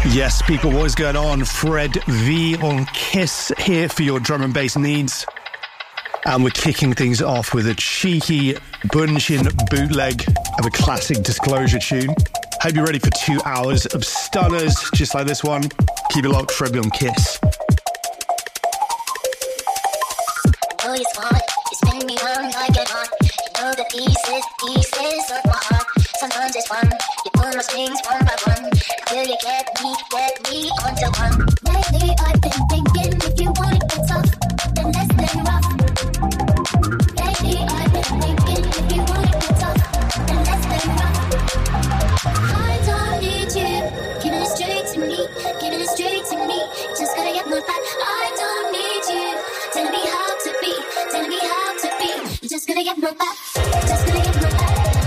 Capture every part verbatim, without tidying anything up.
Yes, people, what is going on? Fred V on Kiss here for your drum and bass needs. And we're kicking things off with a cheeky Bunshin bootleg of a classic Disclosure tune. Hope you're ready for two hours of stunners just like this one. Keep it locked, Fred V on Kiss. know you're smart, you spin me round like a heart. You know the pieces, pieces of my heart. Sometimes it's fun, you pull my strings one by one, till you get me, get me onto one. Lately I've been thinking, if you want it get tough, then let's play rough. Lately I've been thinking, if you want it get tough, then let's play rough. I don't need you, giving it straight to me, giving it straight to me. Just gotta get my back. I don't need you, telling me how to be, telling me how to be. You just gotta get my back, just gotta get my back.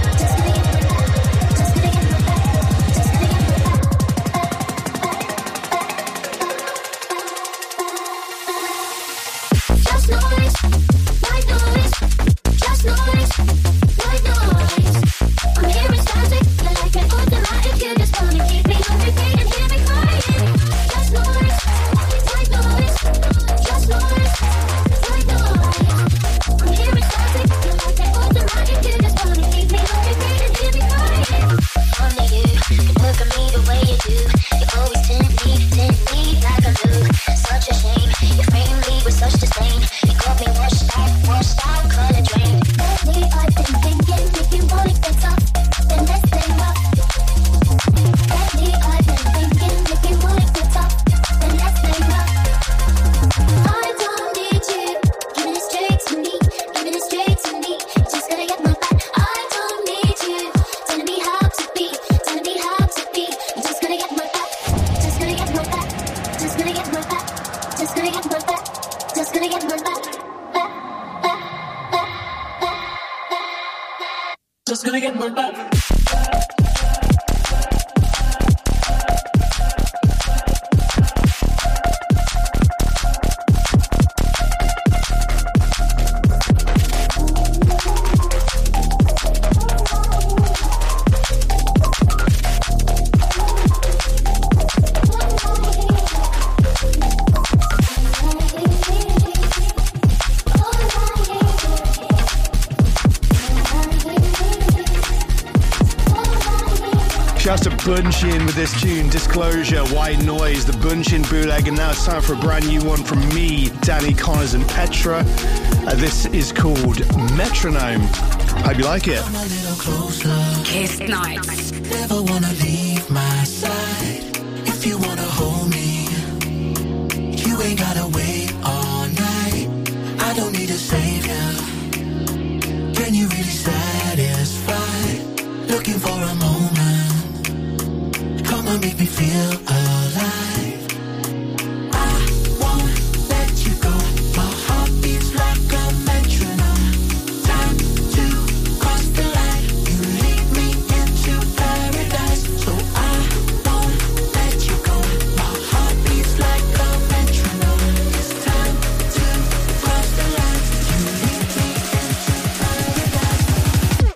Bunshin with this tune, Disclosure, White Noise, the Bunshin bootleg, and now it's time for a brand new one from me, Danny Connors and Petra. Uh, this is called Metronome. Hope you like it. Kiss Nights. Never wanna leave my side. If you wanna hold me, you ain't gotta wait all night. I don't need a savior. Can you really satisfy? Looking for a moment. Come on, make me feel alive. I won't let you go. My heart beats like a metronome. Time to cross the line. You lead me into paradise. So I won't let you go. My heart beats like a metronome. It's time to cross the line. You lead me into paradise.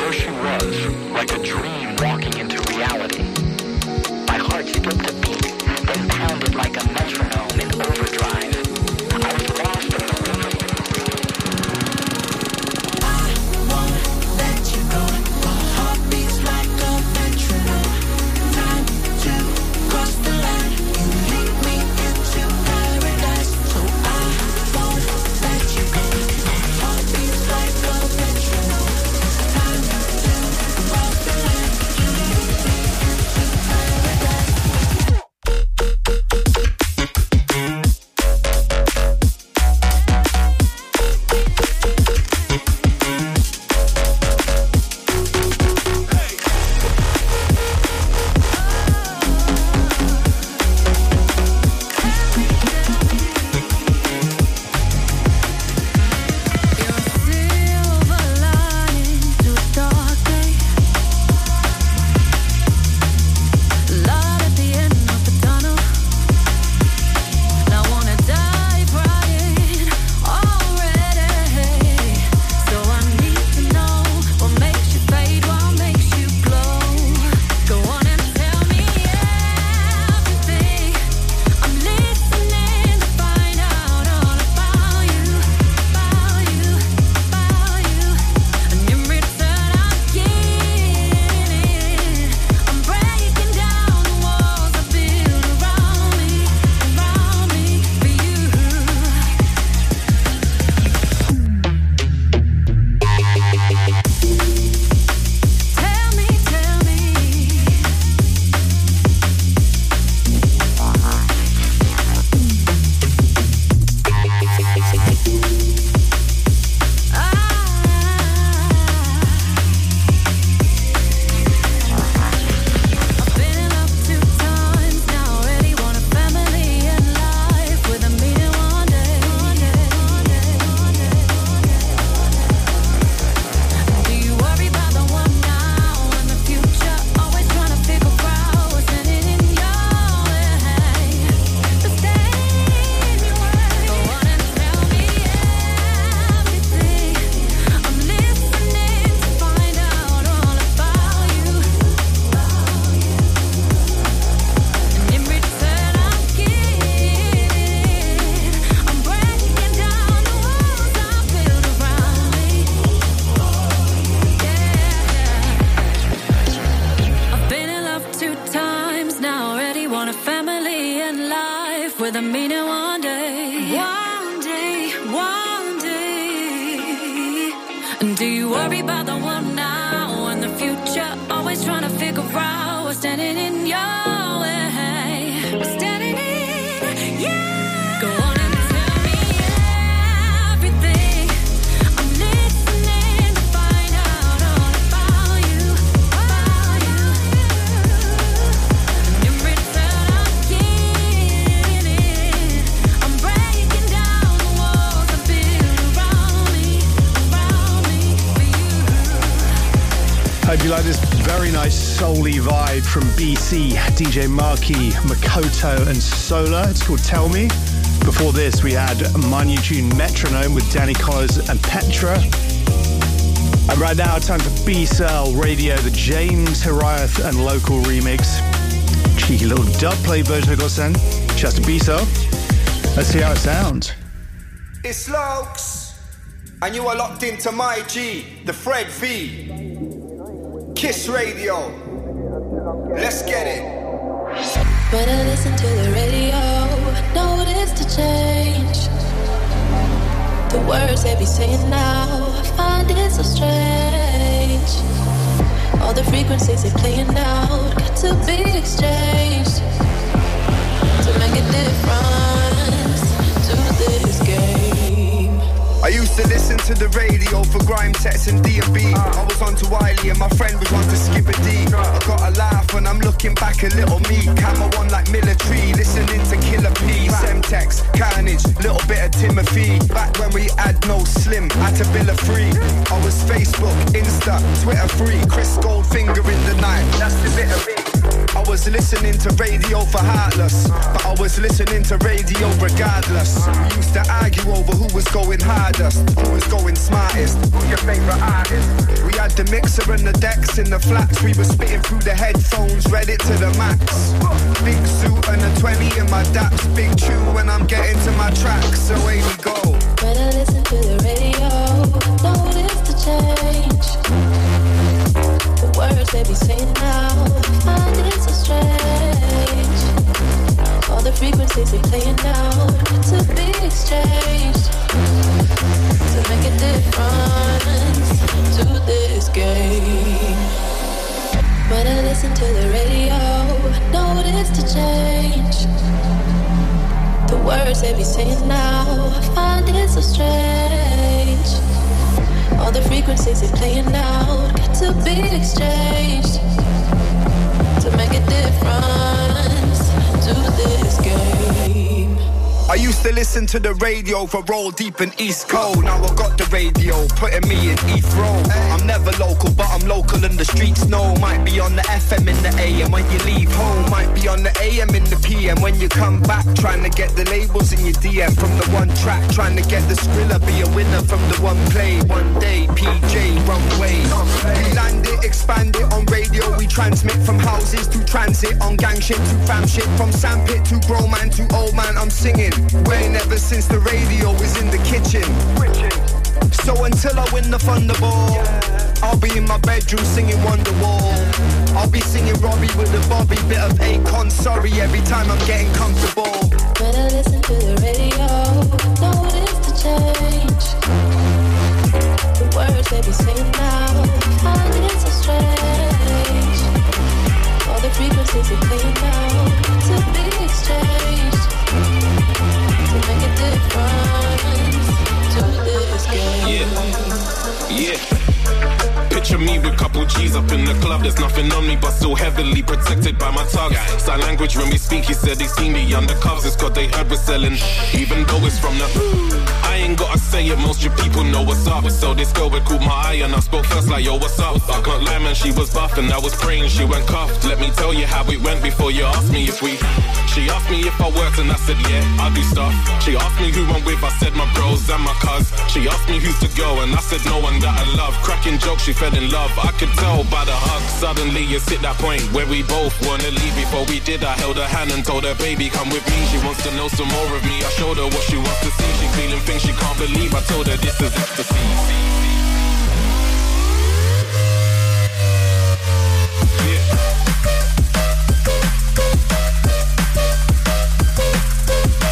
Like a dream walking into reality. My heart skipped a beat with a meaning one day. One day, one day. And do you worry about the one now and the future? Always trying to figure out what's standing in your way. What's standing in, yeah. Go on and tell me everything. I'm listening to find out all about you, about you. And in return, I'm giving. I'm breaking down the walls I build around me, around me for you. Hope you like this very nice soul-y vibe from B C, D J Marky, Makoto and Solar. It's called Tell Me. Before this, we had my new tune Metronome with Danny Collins and Petra. And right now, time for B-Cell Radio, the James Hiraeth and Local remix. Cheeky little dub play version I got sent. Just a B-Cell. Let's see how it sounds. It's Lokes, and you are locked into my G, the Fred V. Kiss Radio. Let's get it. When I listen to the radio, notice the change. The words they be saying now, I find it so strange. All the frequencies they playing out got to be exchanged to make a difference to this game. I used to listen to the radio for grime sets and D and B. I was on to Wiley and my friend was on to Skipper D. I got a laugh when I'm looking back a little me. Camera one like military, listening to Killer P. Semtex, Carnage, little bit of Timothy. Back when we had no slim, had to bill a free. I was Facebook, Insta, Twitter free. Chris Goldfinger in the night, that's the bit of me. I was listening to radio for Heartless, but I was listening to radio regardless. We used to argue over who was going hardest, who was going smartest, who's your favourite artist. We had the mixer and the decks in the flats. We were spitting through the headphones, read it to the max. Big suit and a twenty in my daps. Big tune when I'm getting to my tracks. So away we go. When I listen to the radio, notice the change. The words they be saying now, I find it so strange. All the frequencies they playing now to be exchanged to make a difference to this game. When I listen to the radio, notice the change. The words they be saying now, I find it so strange. All the frequencies they playing out got to be exchanged to make a difference to this game. I used to listen to the radio for Roll Deep and East Coast. Now I got the radio, putting me in Heathrow. I'm never local, but I'm local in the streets. No, might be on the F M in the A M when you leave home. Might be on the A M in the P M when you come back. Trying to get the labels in your D M from the one track. Trying to get the Skrilla, be a winner from the one play. One day, P J, runway. We land it, expand it on radio. We transmit from houses to transit. On gang shit to fam shit. From sandpit to bro man to old man, I'm singing. Way never since the radio was in the kitchen. So until I win the Thunderball, I'll be in my bedroom singing Wonderwall. I'll be singing Robbie with the Bobby, bit of Akon, sorry every time I'm getting comfortable. When I listen to the radio, notice the change. The words they be saying now, I find it so strange. All the frequencies they playing now to be exchanged to make a difference to this game. Yeah, yeah. Picture me with couple G's up in the club. There's nothing on me but so heavily protected by my tugs. Sign language when we speak, he said he seen me undercovers. It's cause they heard we're selling, even though it's from the I ain't gotta say it, most of your people know what's up. So this girl would caught my eye and I spoke first like, yo, what's up? I can't lie, man, she was buff and I was praying she went cuffed. Let me tell you how it went before you asked me if we She asked me if I worked and I said, yeah, I do stuff. She asked me who I'm with, I said my bros and my cuz. She asked me who's to go and I said no one that I love. Cracking jokes, she fell in love, I could tell by the hug. Suddenly it's hit that point where we both wanna leave. Before we did, I held her hand and told her, baby, come with me. She wants to know some more of me, I showed her what she wants to see. She feeling things she can't believe, I told her this is ecstasy. Yeah.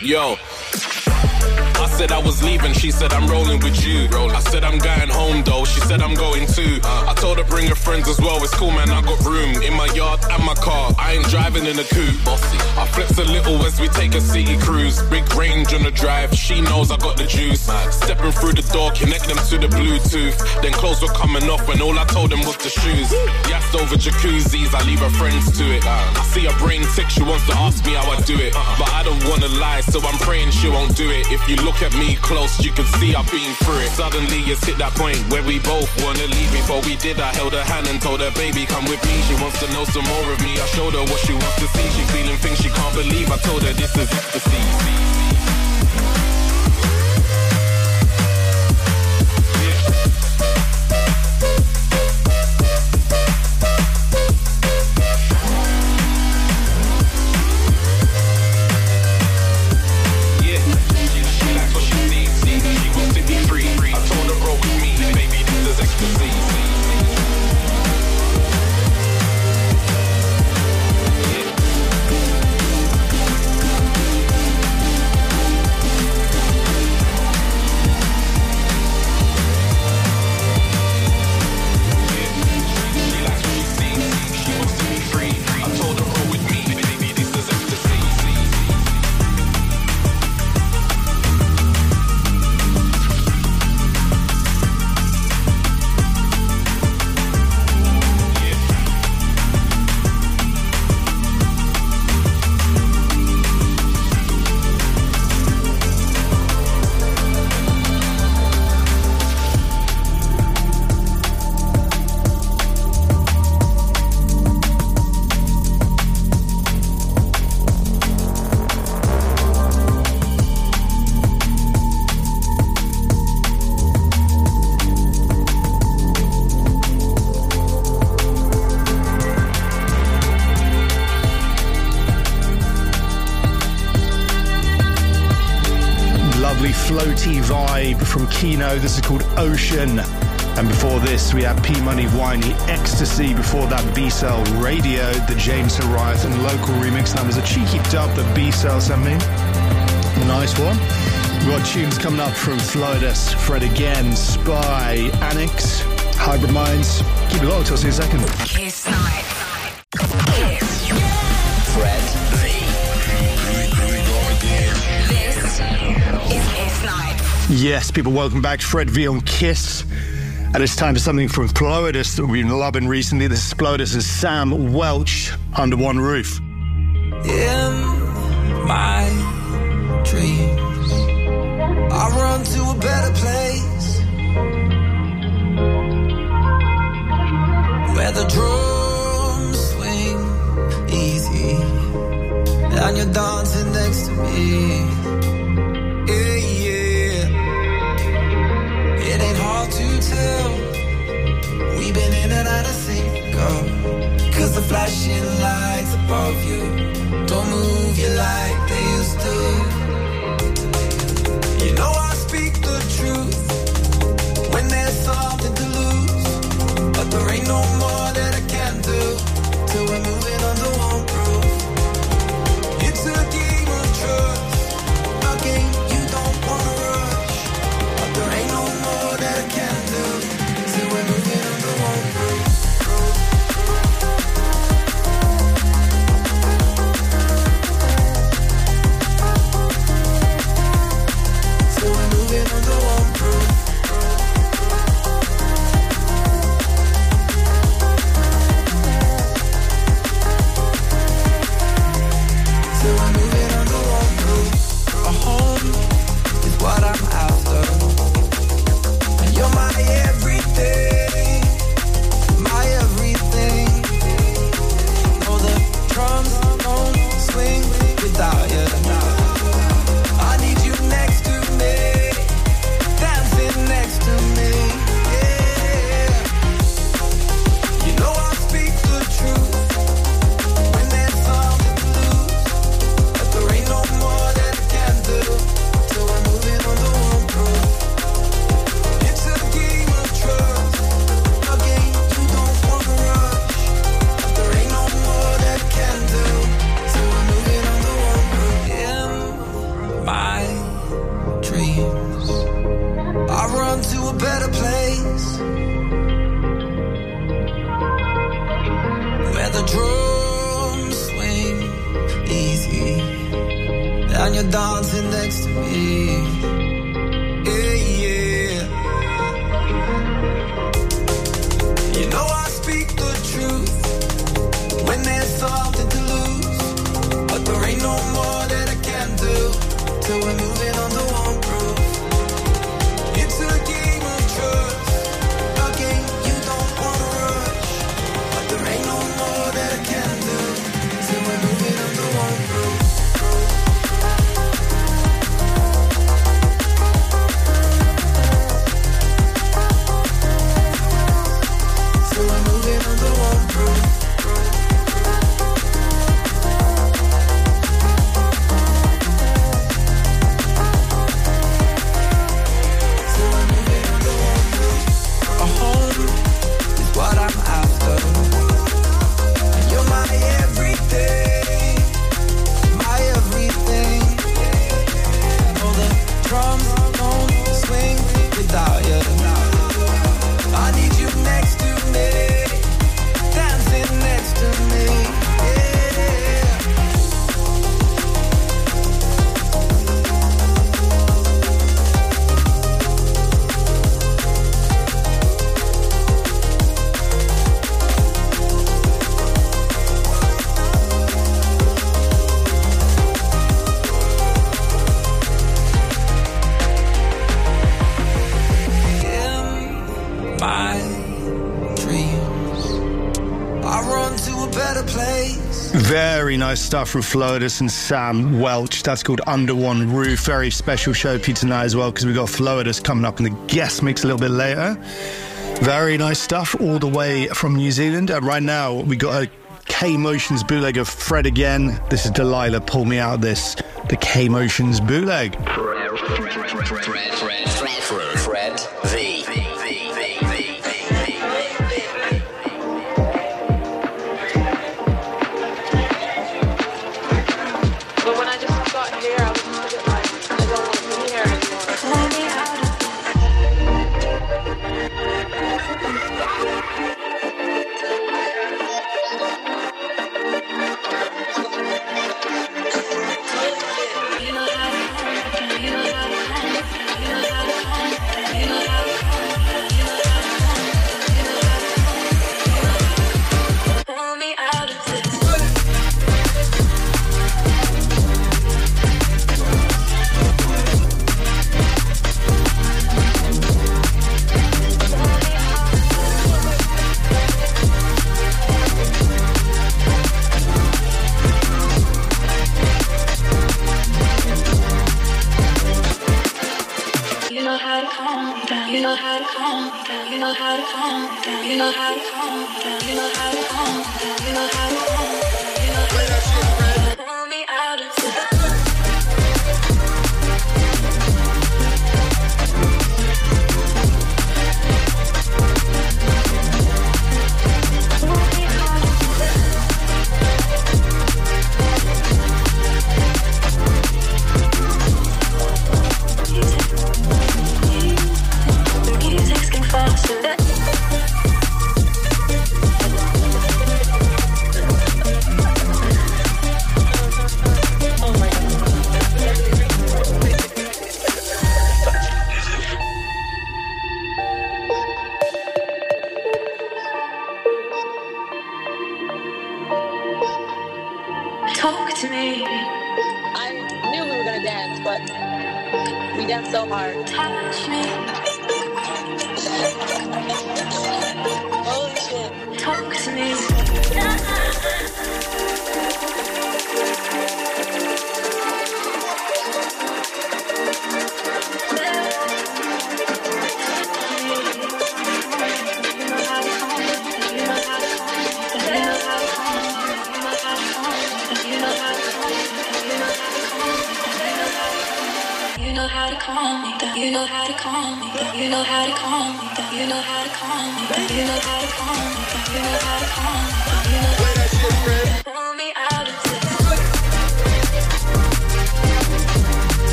Yo. I said I was leaving, she said I'm rolling with you. I said I'm going home though, she said I'm going too. I told her bring her friends as well, it's cool man, I got room in my yard and my car. I ain't driving in a coupe, bossy. I flex a little as we take a city cruise. Big range on the drive, she knows I got the juice. Stepping through the door, connect them to the Bluetooth. Then clothes were coming off when all I told them was the shoes. Yassed over jacuzzis, I leave her friends to it. I see her brain tick, she wants to ask me how I do it. But I don't wanna lie, so I'm praying she won't do it. If you look at me close, you can see I've been through it. Suddenly it's hit that point where we both wanna leave. Before we did, I held her hand and told her, baby, come with me. She wants to know some more of me. I showed her what she wants to see. She feeling things she can't believe. I told her this is ecstasy. Floaty vibe from Kino. This is called Ocean. And before this, we had P Money Whiny Ecstasy. Before that, B-Cell Radio, the James Hariath and local remix. That was a cheeky dub that B-Cell sent me. A nice one. We've got tunes coming up from Flodus, Fred Again, Spy, Annex, Hybrid Minds. Keep it locked, I'll see you in a second. Kiss Night. Kiss. Fred V. This is Kiss Night. Yes, people, welcome back to Fred V on Kiss. And it's time for something from Plodus that we've been loving recently. This is Plodus and Sam Welch, Under One Roof. In my dreams, I run to a better place where the drums swing easy and you're dancing next to me. Yeah, yeah. It ain't hard to tell. We've been in and out of sync, oh. Cause the flashing lights above you don't move you like they used to. You know I speak the truth when there's something to lose, but there ain't no more that I can do till we're moving under one roof. It's a game of trust, a game you don't wanna rush, but there ain't no more that I can do till we're moving under one roof. better place where the drums swing easy and you're dancing next to me. Yeah, yeah. You know I speak the truth when there's something to lose, but there ain't no more that I can do till we're moving on to one proof. It's a game of trust, a game you don't wanna rush, but there ain't no more that I can do till we're moving on to one proof. Till we're moving on to one proof. What I'm after, you're my everything, my everything. Oh, the drums don't swing without you. I need you next to me, dancing next to me. Very nice stuff from Flowidus and Sam Welch. That's called Under One Roof. Very special show for you tonight as well, because we've got Flowidus coming up in the guest mix a little bit later. Very nice stuff all the way from New Zealand. And right now we got a K-Motions bootleg of Fred again. This is Delilah, Pull Me Out of This. The K-Motions bootleg. Fred, Fred, Fred, Fred, Fred, Fred, Fred, Fred V.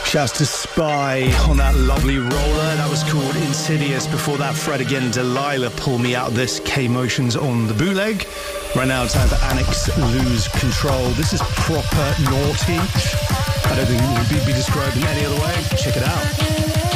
Shouts to Spy on that lovely roller. That was called Insidious. Before that, Fred again, Delilah, Pull Me Out This, K-Motions on the bootleg. Right now, it's time for Annex, Lose Control. This is proper naughty. I don't think it would be described in any other way. Check it out.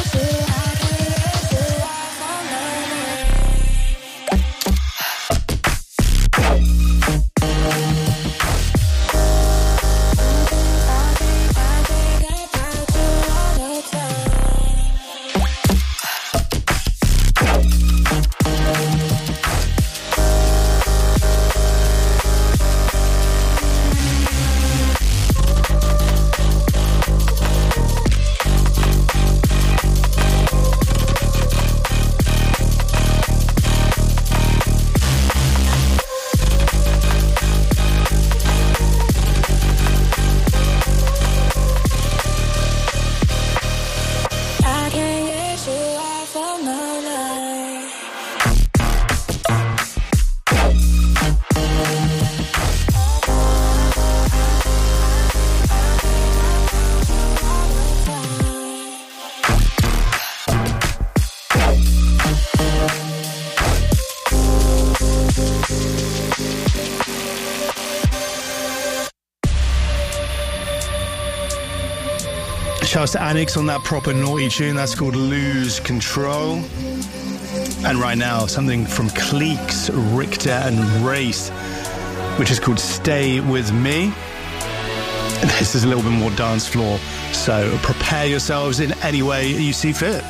Shouts to Annex on that proper naughty tune. That's called Lose Control. And right now, something from Cleeks, Richter and Race, which is called Stay With Me. This is a little bit more dance floor, so prepare yourselves in any way you see fit.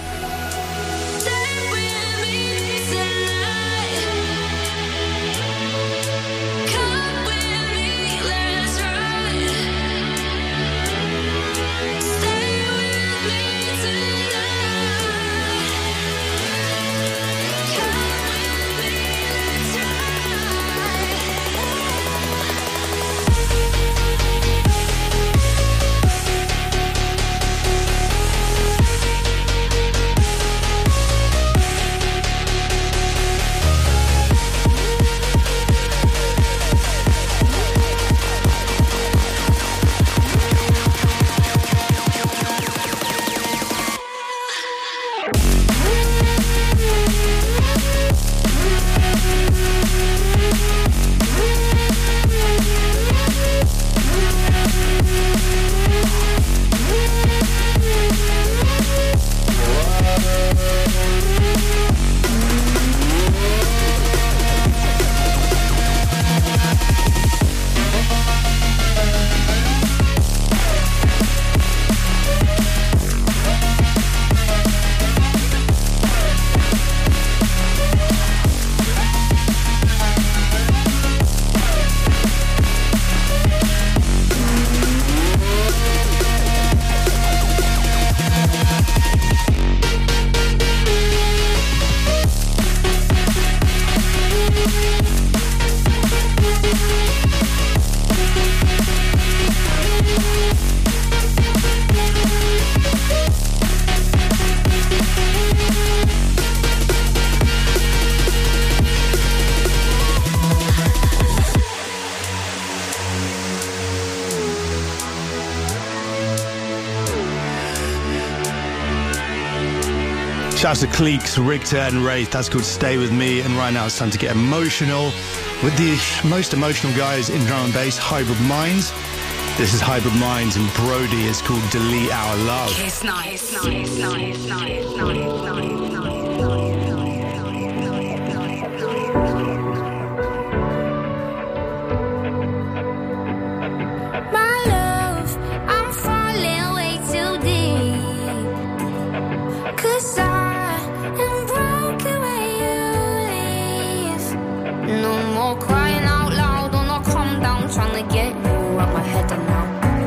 Shouts to Cleeks, Richter and Wraith. That's called Stay With Me. And right now it's time to get emotional with the most emotional guys in drum and bass, Hybrid Minds. This is Hybrid Minds and Brody. It's called Delete Our Love. It's nice, nice, nice, nice, nice, nice.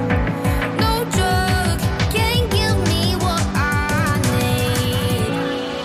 No drug can give me what I need.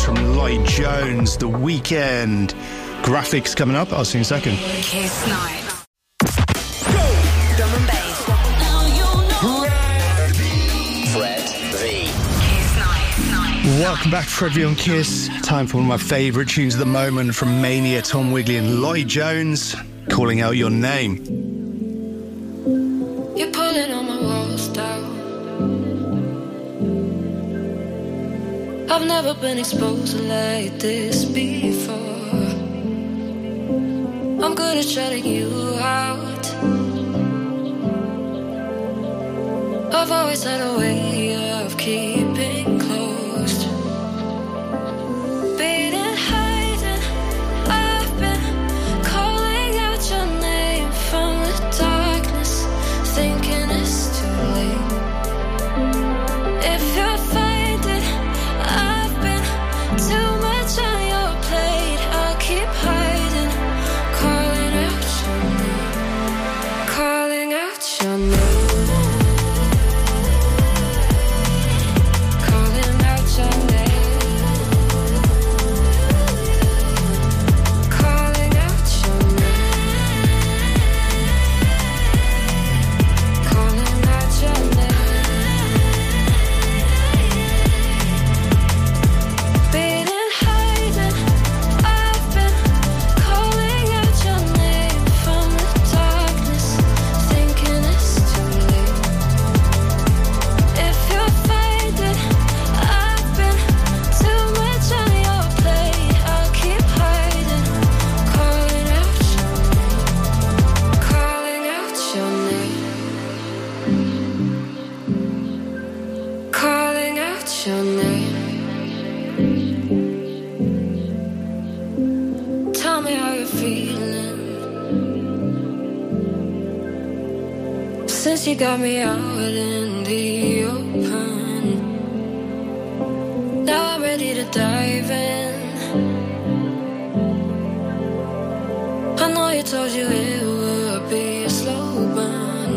from Lloyd Jones, The Weekend. Graphics coming up. I'll see you in a second. Kiss Night. Drum and bass. Fred V. Kiss Night. Welcome back to Fred V on Kiss. Time for one of my favourite tunes at the moment from Mania, Tom Wigley and Lloyd Jones, Calling Out Your Name. You're pulling on my walls down. I've never been exposed like this before. I'm good at shutting you out. I've always had a way of keeping closed. Beating, hiding, I've been calling out your name from the darkness, thinking it's too late. If you're finding I've been too much on your plate, I'll keep hiding, calling out your name, calling out your name. Since you got me out in the open, now I'm ready to dive in. I know you told you it would be a slow burn.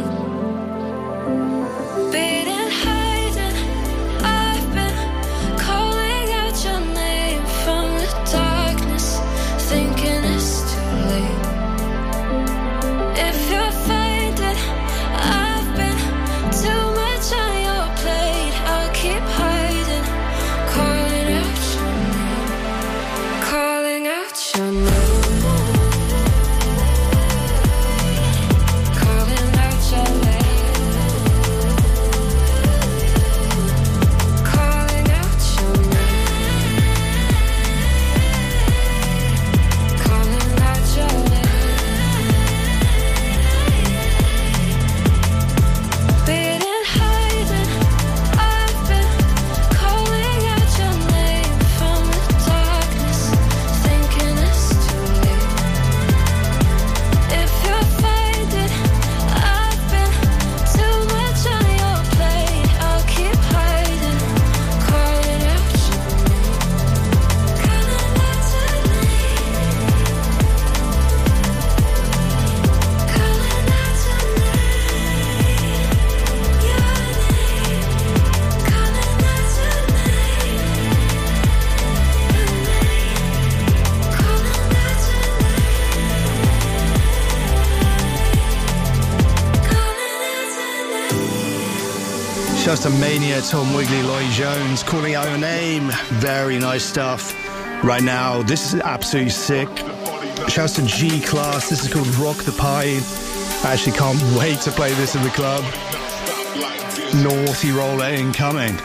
Beating, hiding, I've been calling out your name from the darkness, thinking it's too late. If you're finding I've been too much on your plate, I'll keep hiding, calling out your name, calling out your name. Just a Mania, Tom Wigley, Lloyd Jones, Calling Out Your Name. Very nice stuff. Right now, this is absolutely sick. Shouts to G-Class. This is called Rock the Pie. I actually can't wait to play this in the club. Naughty roller incoming.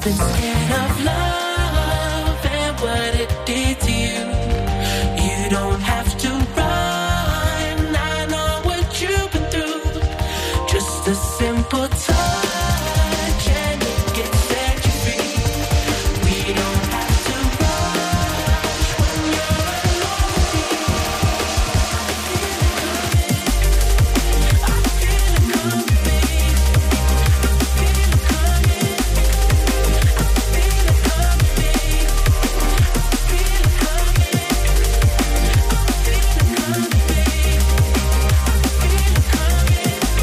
been scared of love and what it did to you. You don't have to run, I know what you've been through. Just a simple touch and it can set you free. We don't have to rush when you're alone with me. I feel it coming, babe. I feel it coming. I feel it coming, babe. I feel it coming. I feel it coming, babe. I feel it coming.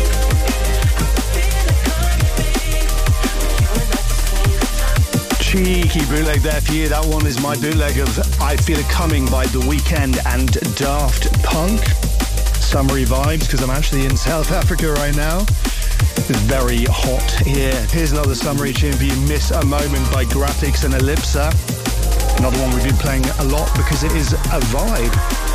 Cheeky bootleg there for you. That one is my bootleg of I Feel It Coming by The Weeknd and Daft Punk. Summery vibes because I'm actually in South Africa right now. It's very hot here. Here's another summery tune for you, Miss a Moment by Graphics and Ellipsa. Another one we've been playing a lot because it is a vibe.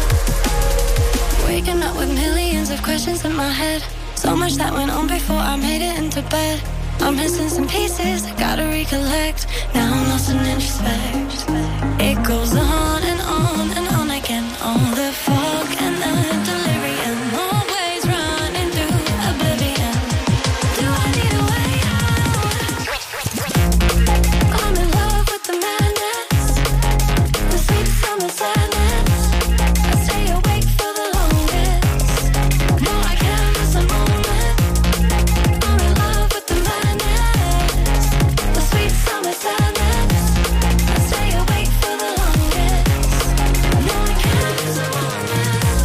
Waking up with millions of questions in my head. So much that went on before I made it into bed. I'm missing some pieces, I gotta recollect. Now I'm lost in introspect. It goes on and on and on again. All the fog and the delirium, always running through oblivion. Do I need a way out? I'm in love with the madness, the sweet summer sadness. I stay awake for the longest. No, I can't miss a moment. I'm in love with the madness, the sweet summer sadness. I stay awake for the longest. No, I can't miss a moment.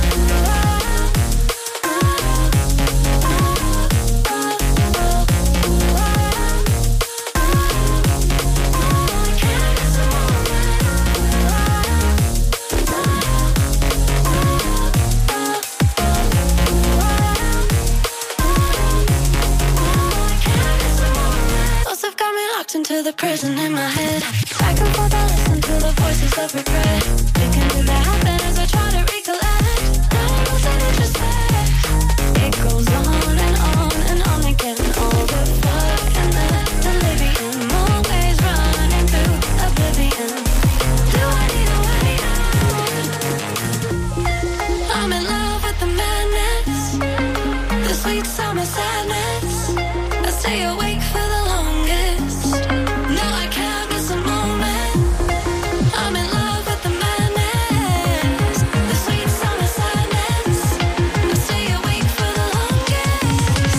Thoughts have got me locked into the prison in my head. Back and forth I listen to the voices of regret. Thinking did that happen as I try to recollect. Now I'm losing introspect. It goes on and on and on again. All the fog and the delirium, always running through oblivion. Do I need a way out? I'm in love with the madness, the sweet summer sadness. I stay awake for the longest. No, I can't miss a moment. I'm in love with the madness, the sweet summer sadness. I stay awake for the longest.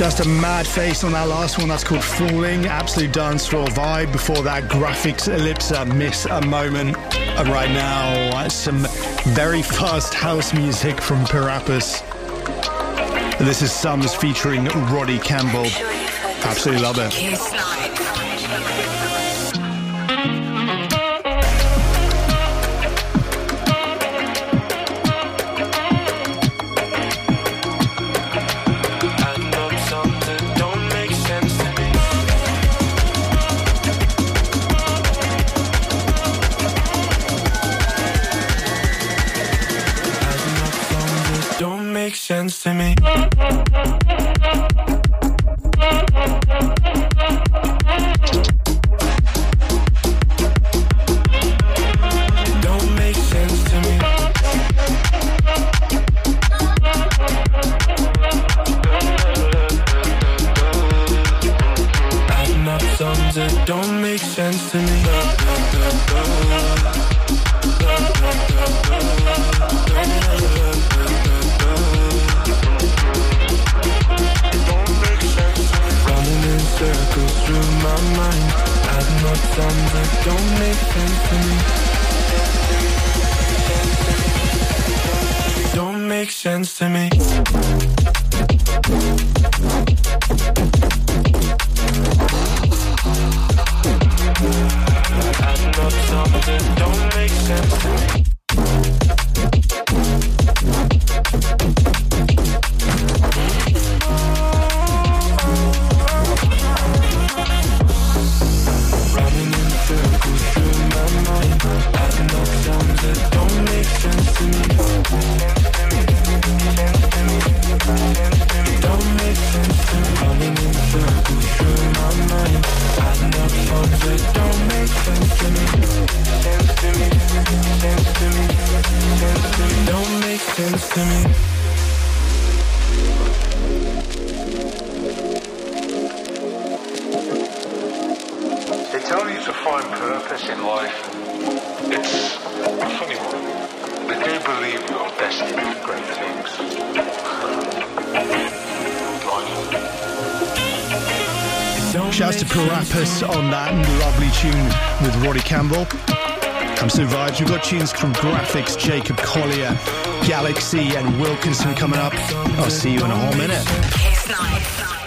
Just a mad face on that last one. That's called Falling. Absolute dance floor vibe. Before that, Graphics Ellipsa, Miss a Moment. And right now, some very fast house music from Parappas. This is Sums featuring Roddy Campbell. Absolutely love it. Sense to me. Don't make sense to me. Adding up sums that don't make sense to me. Circles through my mind, adding up sums that don't make sense to me. Don't make sense to me. Adding up sums that don't make sense to me. Shouts to Parappas on that lovely tune with Roddy Campbell. Comes to the vibes. We've got tunes from Graphics, Jacob Collier, Galaxy and Wilkinson coming up. I'll see you in a whole minute. Kiss Night.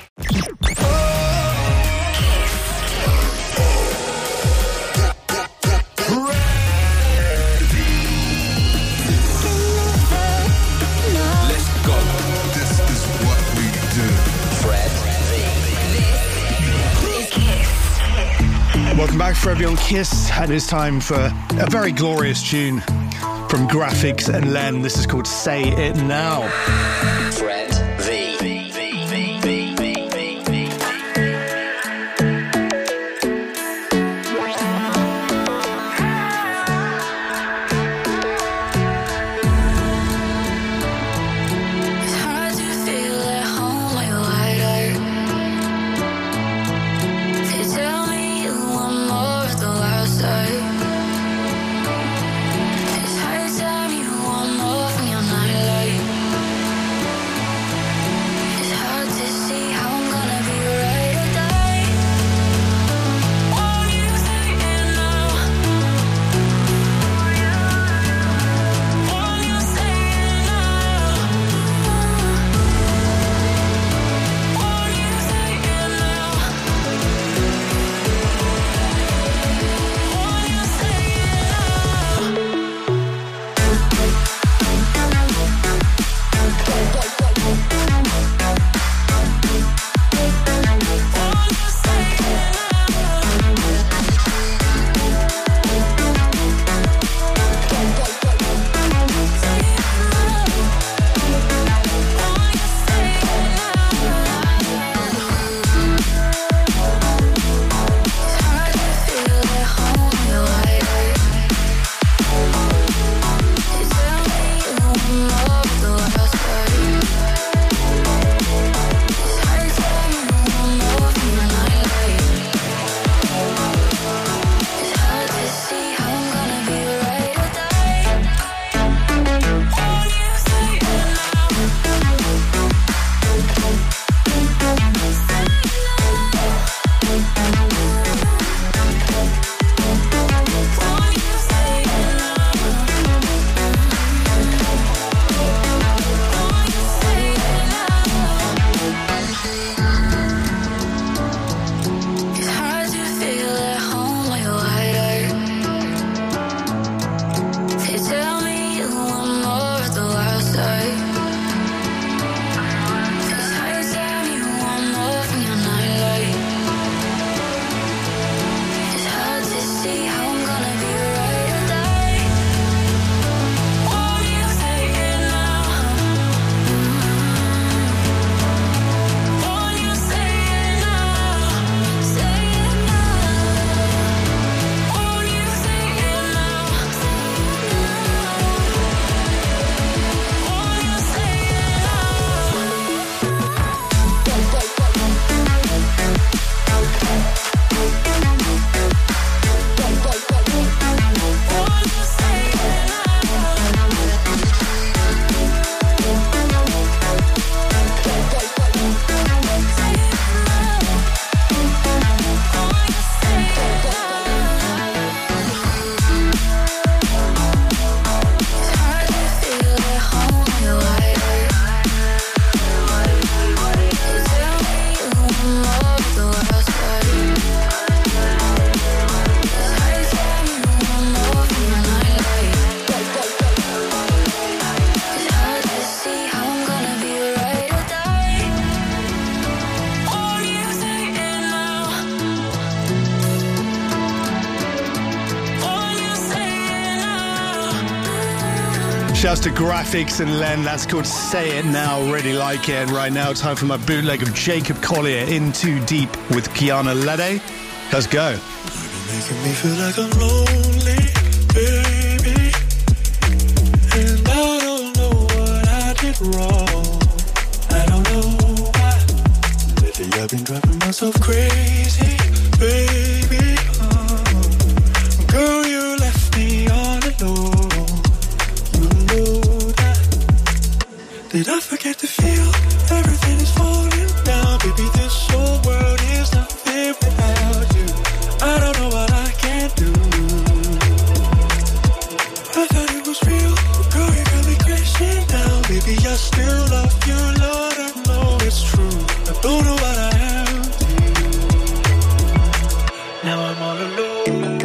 Welcome back for everyone, Kiss, and it's time for a very glorious tune from Graphics and Len. This is called Say It Now. Fred V. It's hard to tell me you want more from your nightlight. Shouts to Graphics and Len. That's called Say It Now, really like it. And right now, time for my bootleg of Jacob Collier, In Too Deep with Kiana Lede. Let's go. You're making me feel like I'm lonely, baby. And I don't know what I did wrong. I don't know why. Lately I've been driving myself crazy, baby. Oh. Girl, you left me all alone. Did I forget to feel everything is falling down? Baby, this whole world is nothing without you. I don't know what I can do. I thought it was real. Girl, you got me crashing down. Baby, I still love you, Lord, I know it's true. I don't know what I am to you. Now I'm all alone.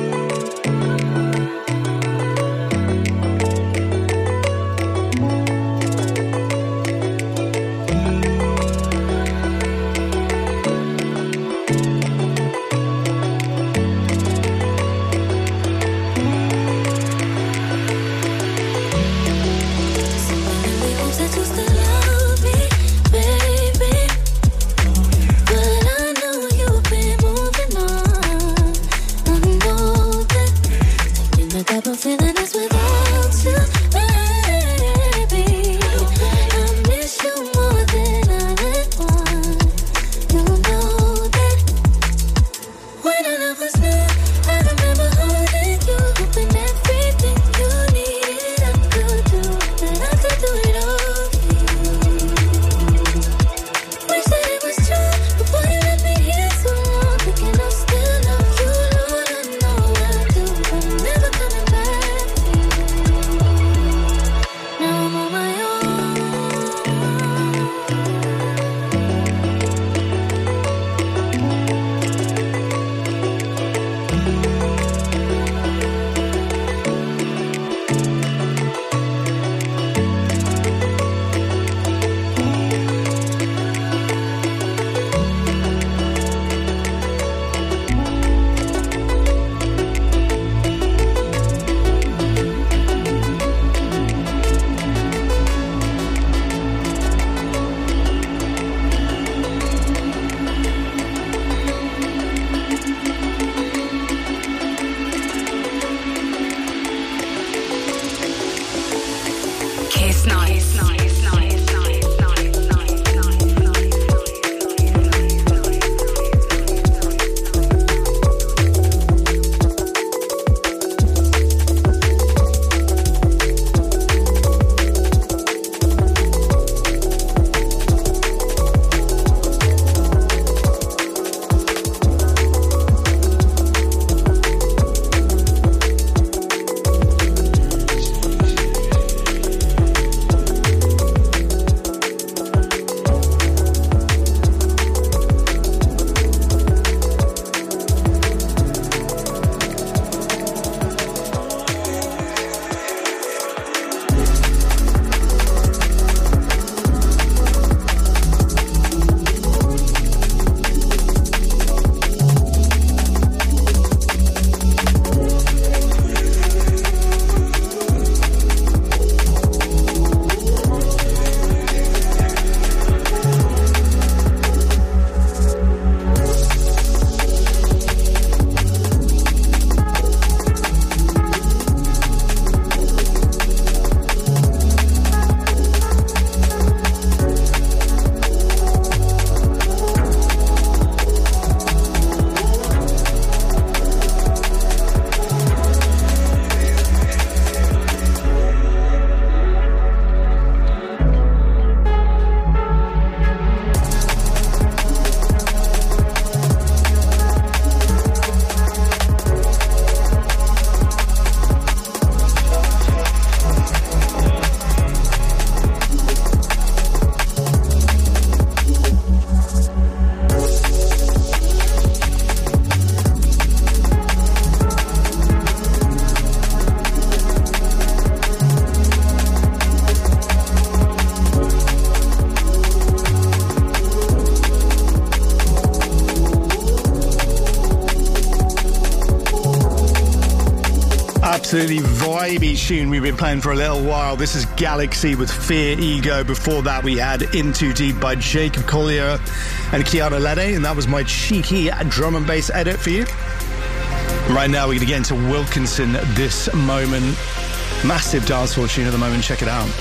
absolutely vibey tune we've been playing for a little while. This is Galaxy with Fear Ego. Before that, we had In Too Deep by Jacob Collier and Kiana Lede, and that was my cheeky drum and bass edit for you. Right now, we're going to get into Wilkinson This Moment. Massive dancehall tune at the moment. Check it out.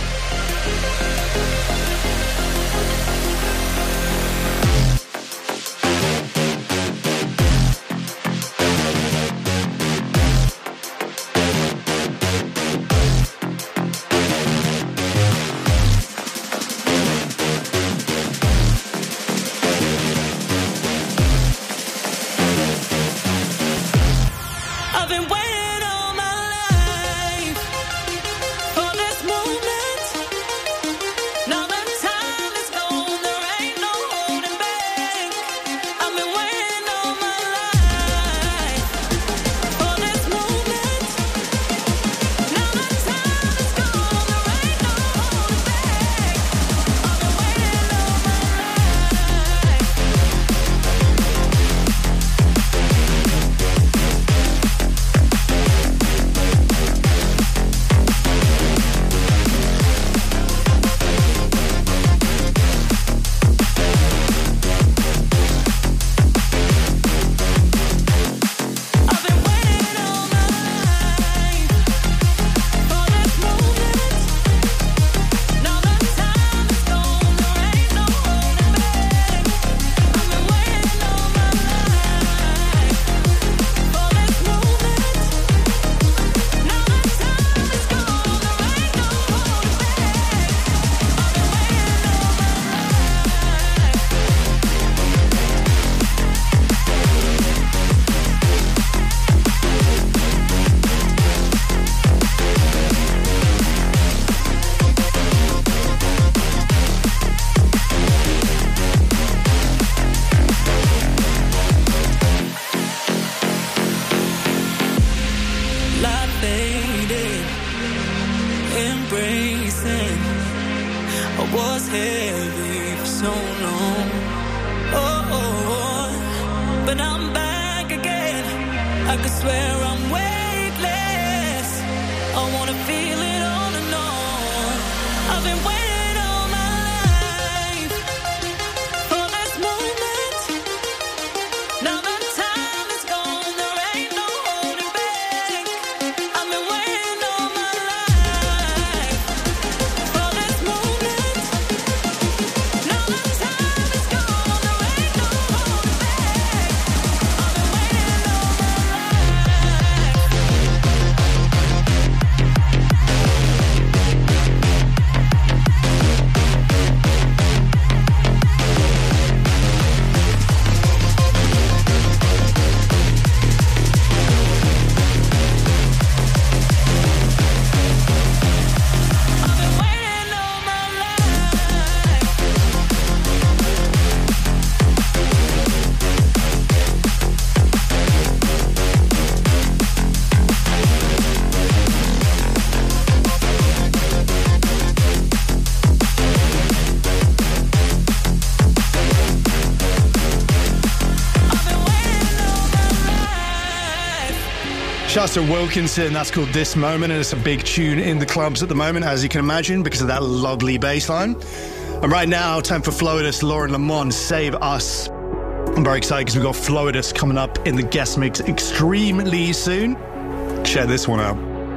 Shouts to Wilkinson, that's called This Moment, and it's a big tune in the clubs at the moment, as you can imagine, because of that lovely bass line. And right now, time for Floridus, Lauren Lamont, Save Us. I'm very excited because we've got Floridus coming up in the guest mix extremely soon. Check this one out.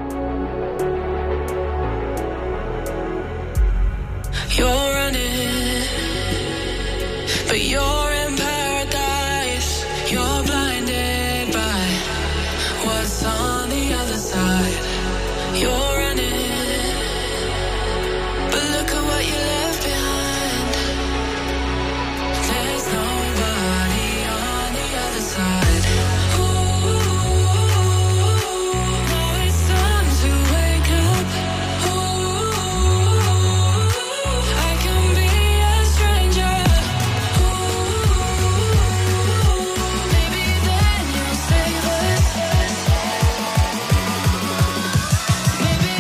You're running, but you're in paradise. You're blinded by what's on the other side. You're running, but look at what you left behind. There's nobody on the other side. Now it's time to wake up. I can be a stranger. Maybe then you'll save us. Maybe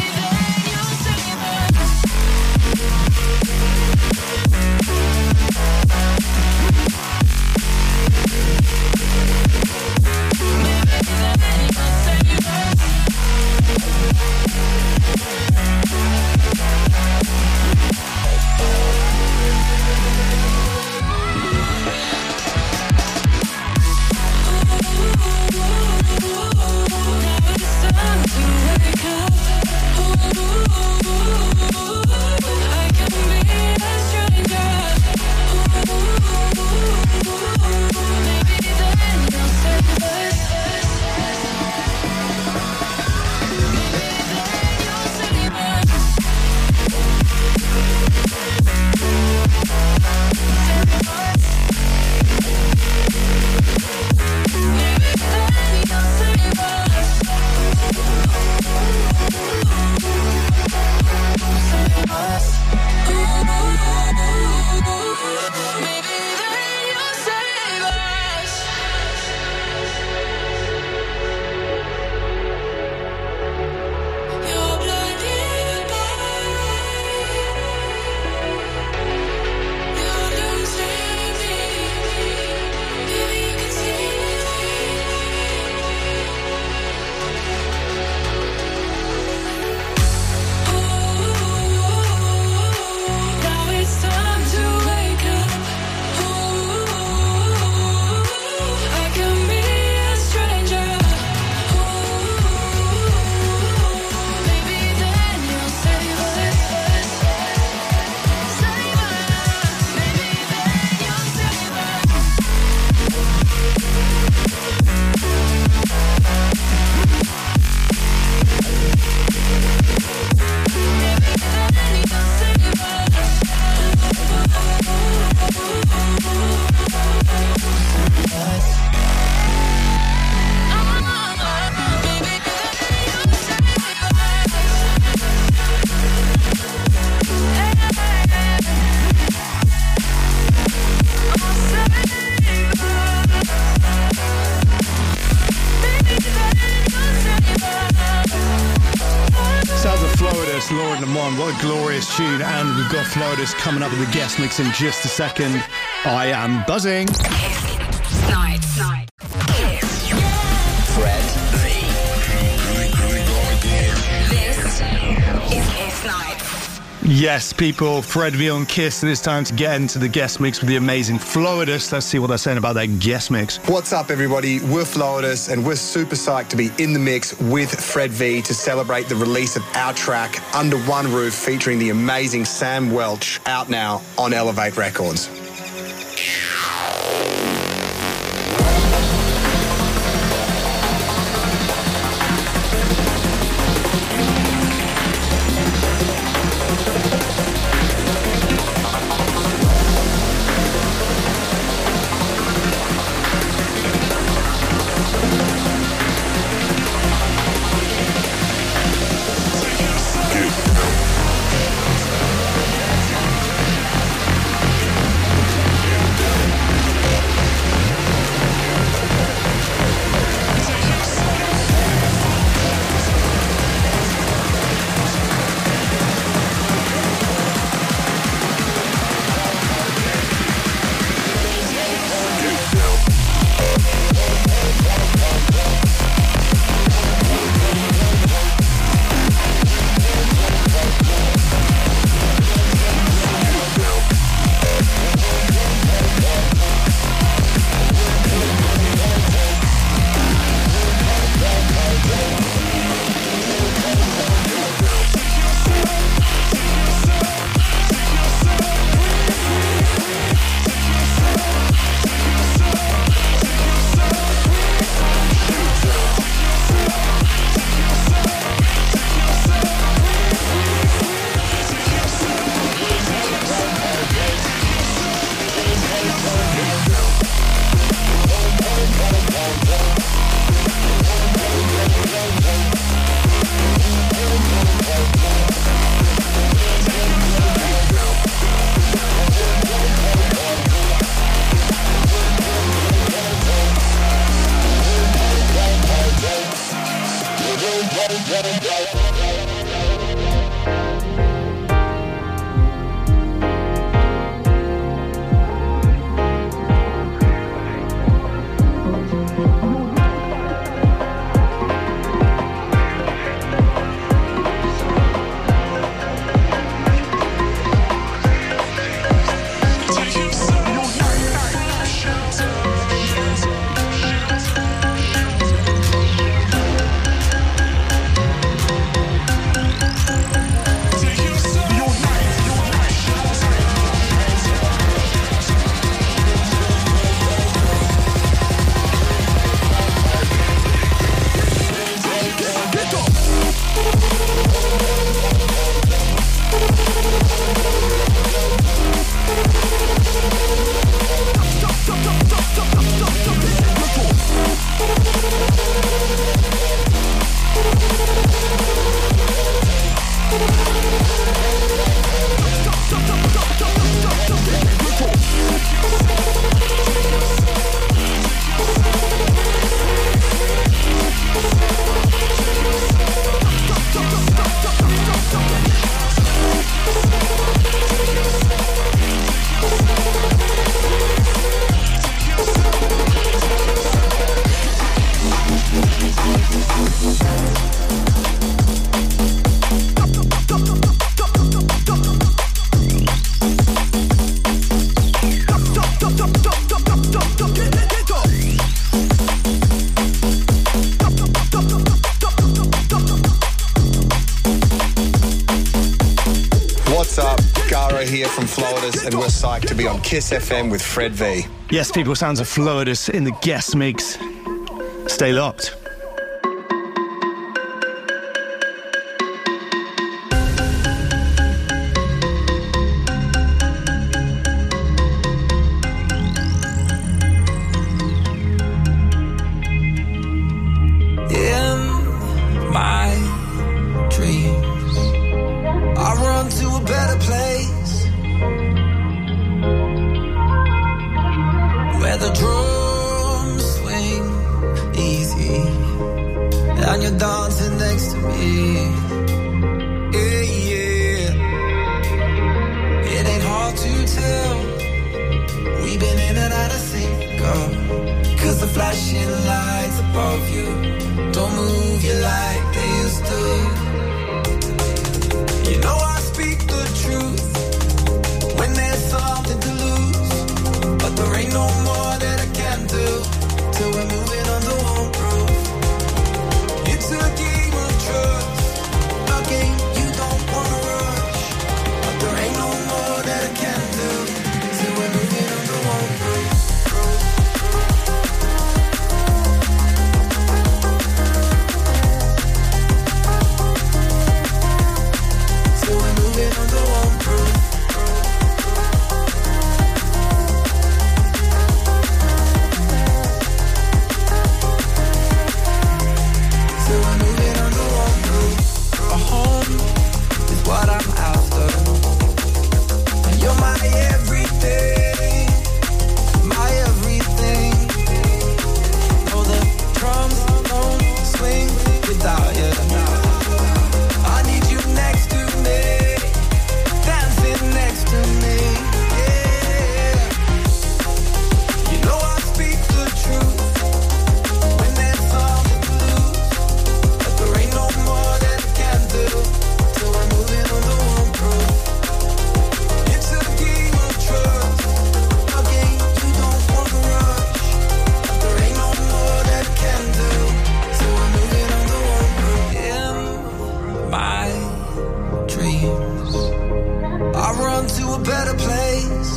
Lord and One. What a glorious tune. And we've got Floridas coming up with the guest mix in just a second. I am buzzing. Night, night. Fred V. This is Kiss Night. Yes, people, Fred V on Kiss, and it's time to get into the guest mix with the amazing Floridas. Let's see what they're saying about that guest mix. What's up, everybody? We're Floridas, and we're super psyched to be in the mix with Fred V to celebrate the release of our track, Under One Roof, featuring the amazing Sam Welch, out now on Elevate Records. Here from Floridas, and we're psyched to be on Kiss F M with Fred V. Yes, people, sounds of Floridas in the guest mix. Stay locked. And you're dancing next to me. Yeah, flashing lights above you. Don't move you like they used to. You know I speak the truth when there's something to lose, but there ain't no more that I can do till we're moving on the home roof. It's a game of trust, a game you don't wanna rush, but there ain't no more that I can do till we're moving on the home roof. On the one proof. So we're moving on the one proof. A home is what I'm after, and you're my everything, my everything. Oh, the drums don't swing without you. I need you next to me, next to me, yeah. You know I speak the truth when there's something to lose, but there ain't no more that I can do till we're moving on the home proof. It's a game of trust, a game you don't wanna rush, but there ain't no more that I can do till we're moving on the home proof. In my dreams I run to a better place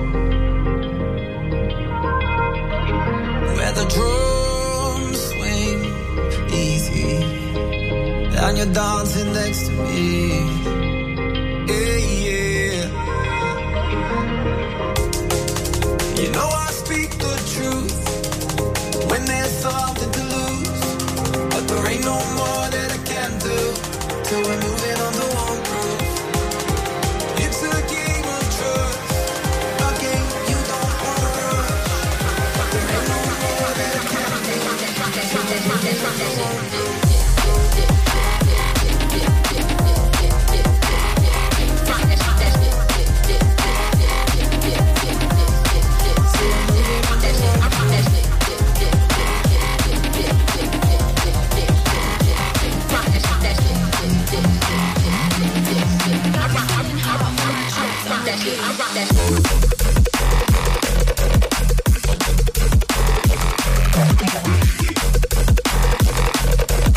where the drums swing easy and you're dancing next to me. Yeah, yeah. You know I speak the truth when there's something to lose, but there ain't no more that I can do till we're moving on the one proof. It's a game of trust, a game you don't wanna rush, but there ain't no more that I can do. I rock that shit.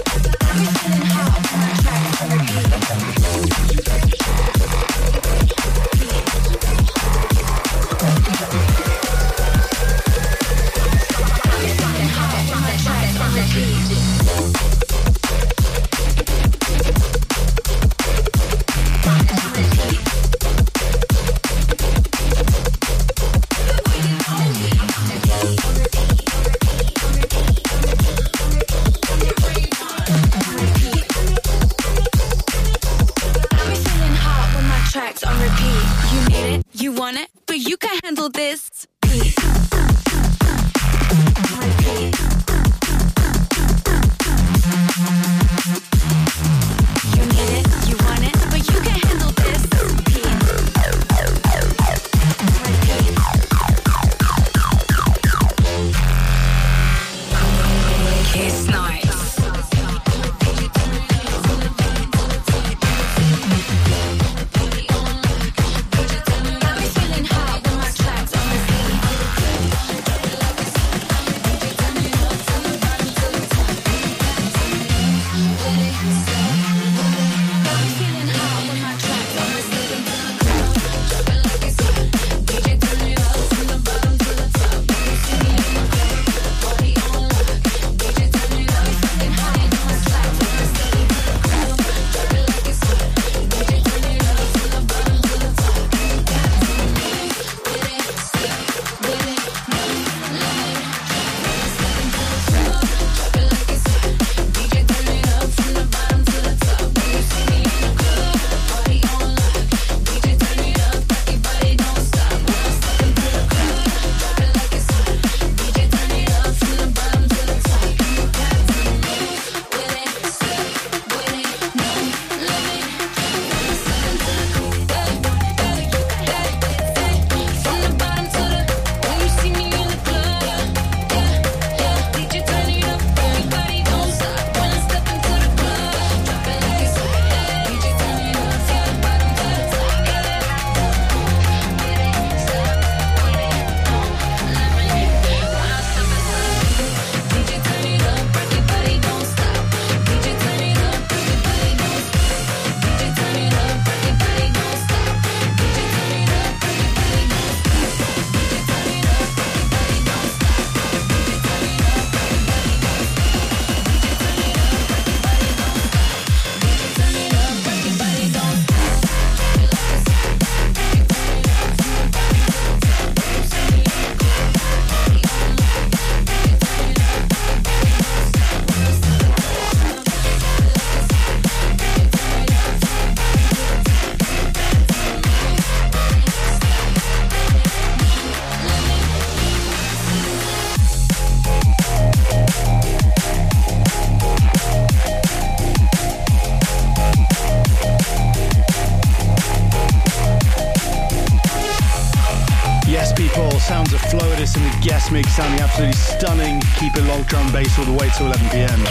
guest mix sounding absolutely stunning. Keep it locked, drum and bass all the way till eleven p.m.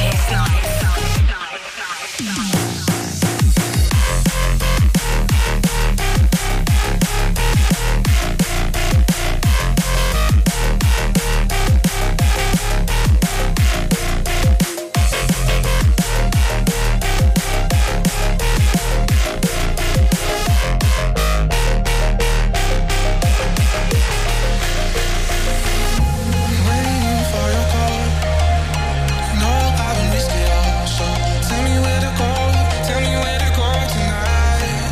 Waiting for your call. No, I've been risky, oh, so tell me where to go, tell me where to go tonight.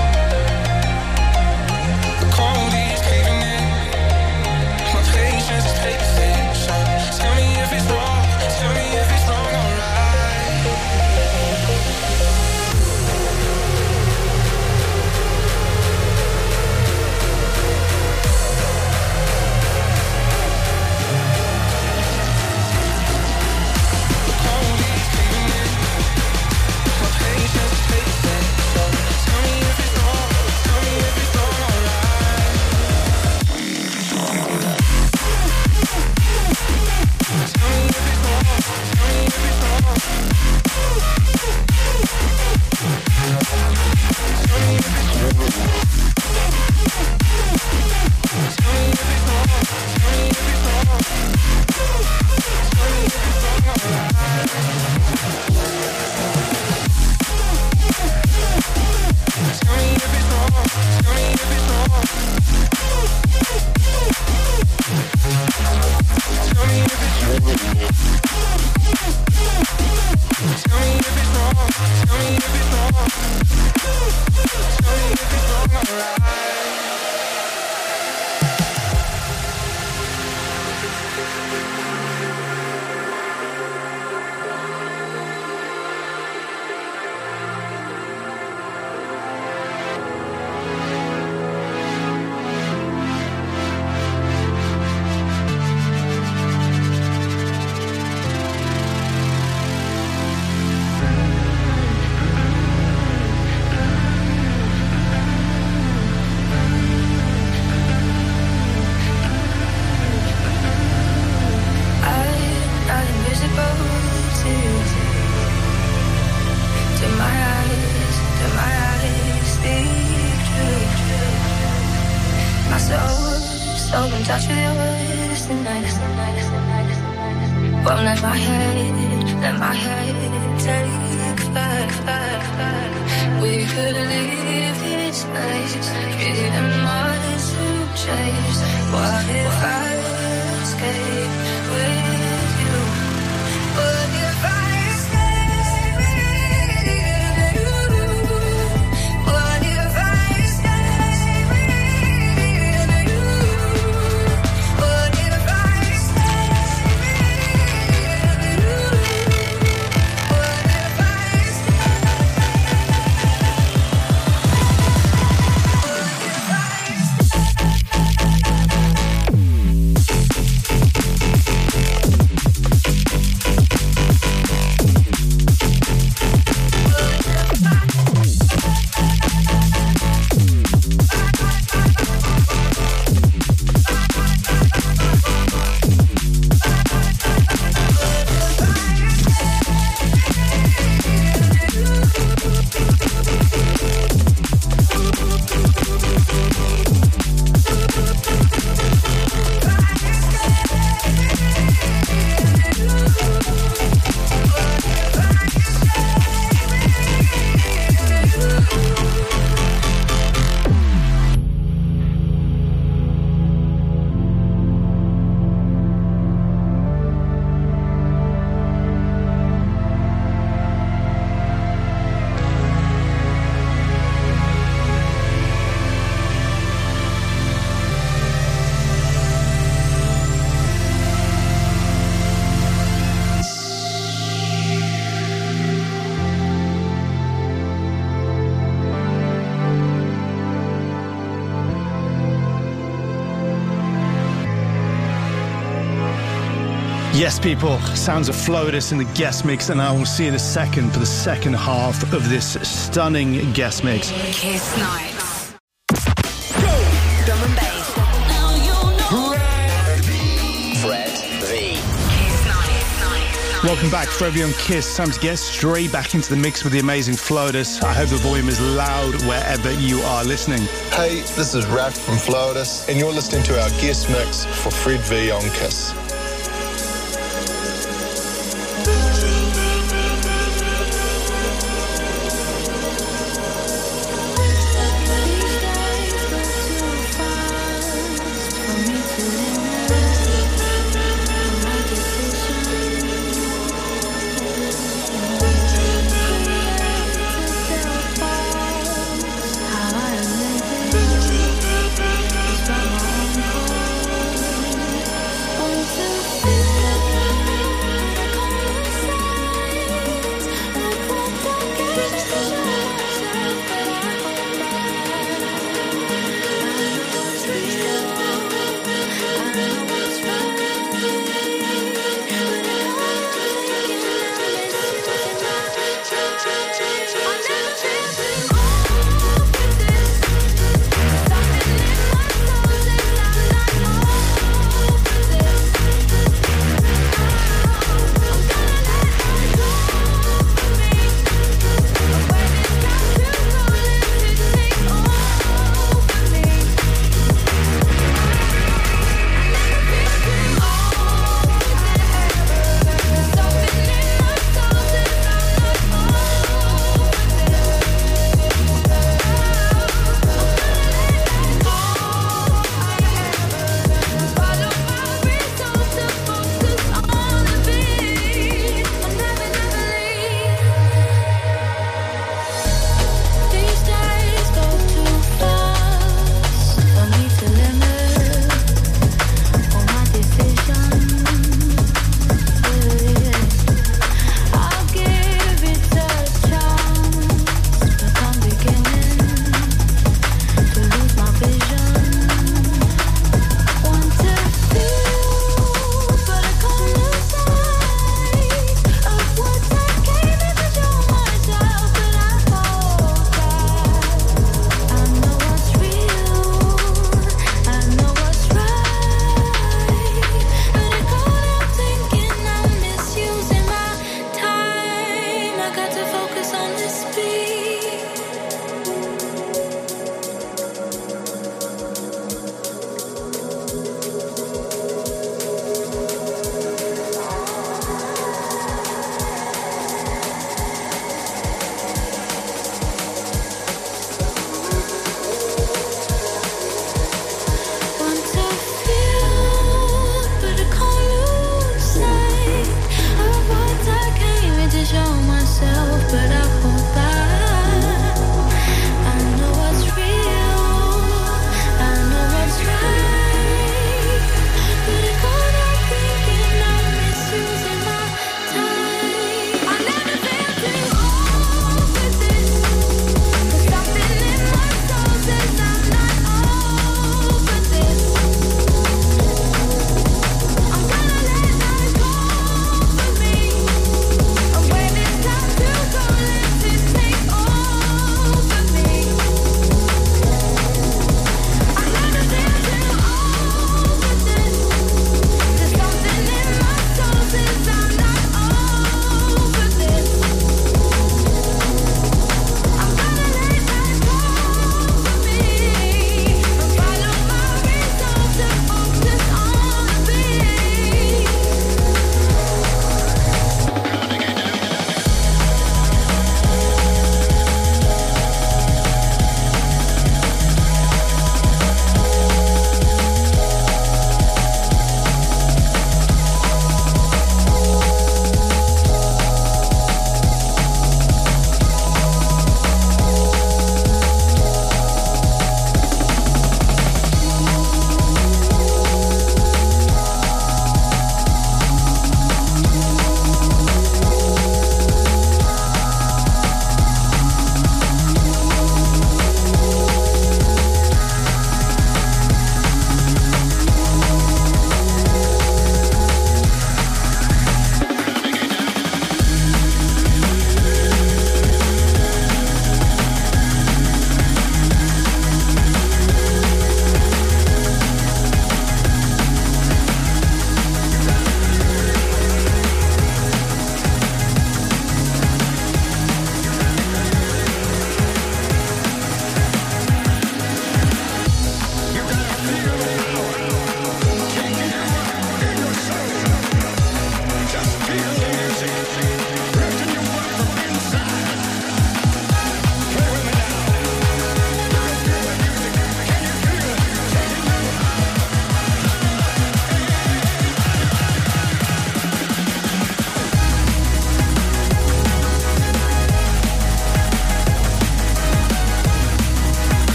The cold is caving in, my patience is taking thin. So tell me if it's wrong, tell me if it's wrong, alright. Won't let my head, let my head take flight, flight, flight. We could leave this place, freedom miles to chase. What if I escape with you? What if I escape with you? What if I escape with you? What if I Yes, people, sounds of Flowdus in the guest mix, and I will see you in a second for the second half of this stunning guest mix. Kiss Nights. Drum and bass. Now you know. Welcome back, Fred V on Kiss. Time to get straight back into the mix with the amazing Flotus. I hope the volume is loud wherever you are listening. Hey, this is Raph from Flotus, and you're listening to our guest mix for Fred V on Kiss. Until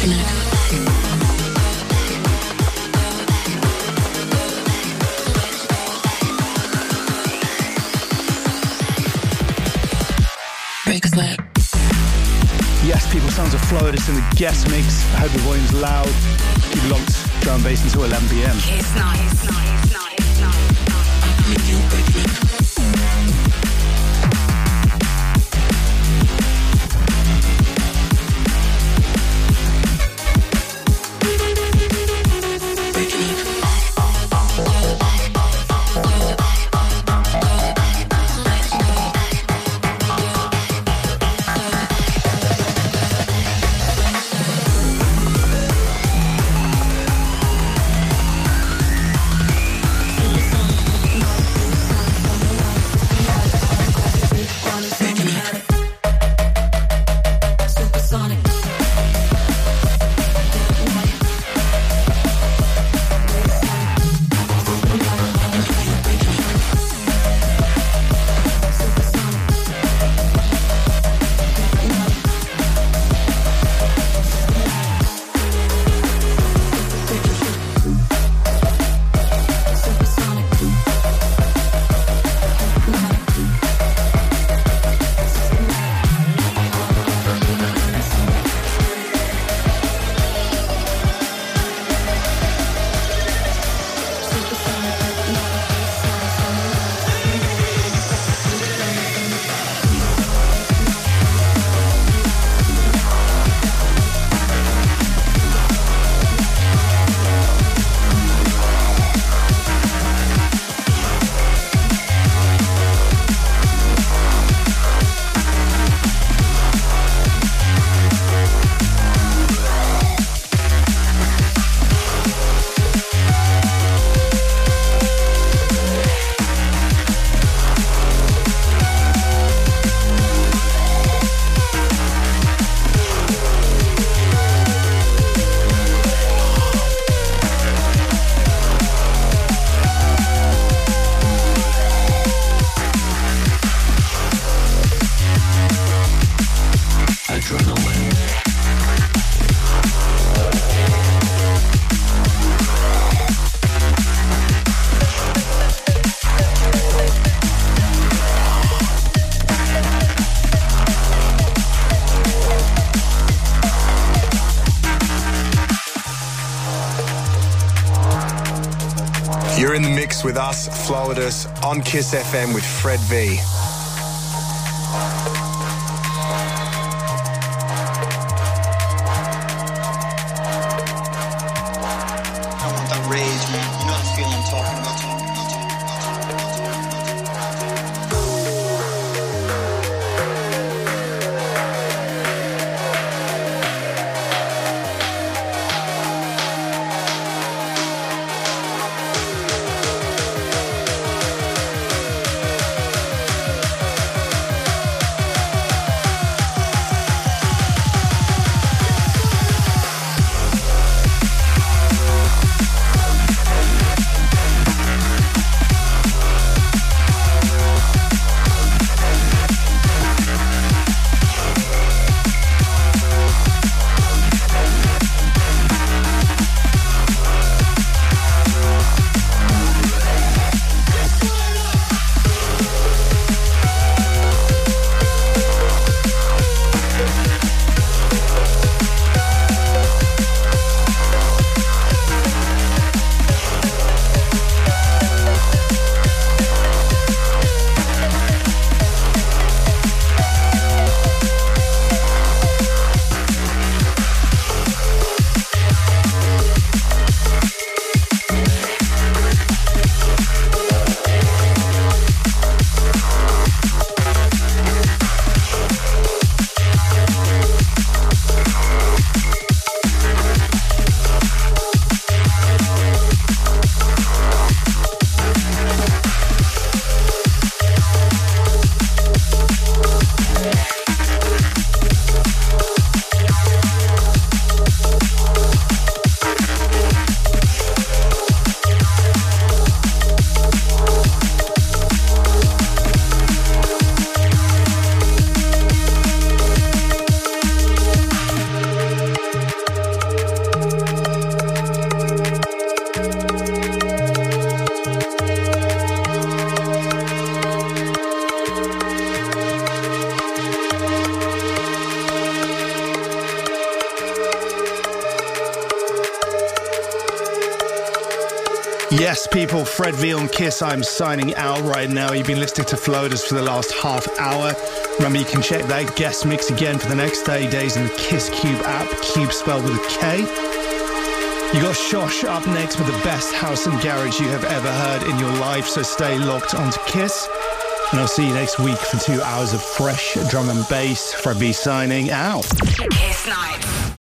Yes, people, sounds of Flowdus in the guest mix. I hope the volume's loud. Keep it locked, drum and bass until eleven p m. It's nice, nice, nice, nice. With you, baby. You're in the mix with us, Flowdus, on Kiss F M with Fred V. I want that rage, man. You know the feeling I'm talking about. Yes, people, Fred V on Kiss. I'm signing out right now. You've been listening to Floaters for the last half hour. Remember, you can check that guest mix again for the next thirty days in the Kiss Cube app, Cube spelled with a K. You got Shosh up next with the best house and garage you have ever heard in your life, so stay locked onto Kiss. And I'll see you next week for two hours of fresh drum and bass. Fred V signing out. Kiss Night.